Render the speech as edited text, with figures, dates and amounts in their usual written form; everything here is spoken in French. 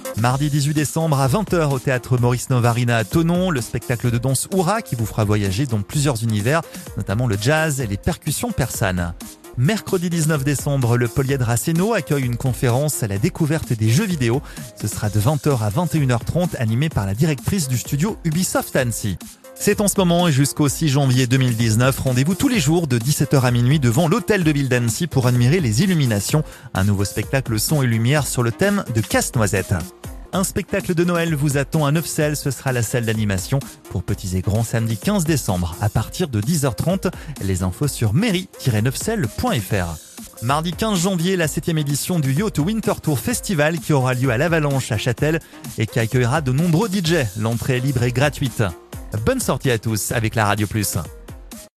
Mardi 18 décembre à 20h au théâtre Maurice Novarina à Thonon, le spectacle de danse Oura qui vous fera voyager dans plusieurs univers, notamment le jazz et les percussions persanes. Mercredi 19 décembre, le Polyèdre Asséno accueille une conférence à la découverte des jeux vidéo. Ce sera de 20h à 21h30 animé par la directrice du studio Ubisoft Annecy. C'est en ce moment et jusqu'au 6 janvier 2019. Rendez-vous tous les jours de 17h à minuit devant l'hôtel de ville d'Annecy pour admirer les illuminations. Un nouveau spectacle son et lumière sur le thème de Casse-Noisette. Un spectacle de Noël vous attend à Neufchâtel, ce sera la salle d'animation pour petits et grands samedi 15 décembre à partir de 10h30. Les infos sur mairie-neufchâtel.fr. Mardi 15 janvier, la 7e édition du Yacht Winter Tour Festival qui aura lieu à l'Avalanche à Châtel et qui accueillera de nombreux DJ. L'entrée est libre et gratuite. Bonne sortie à tous avec la Radio Plus.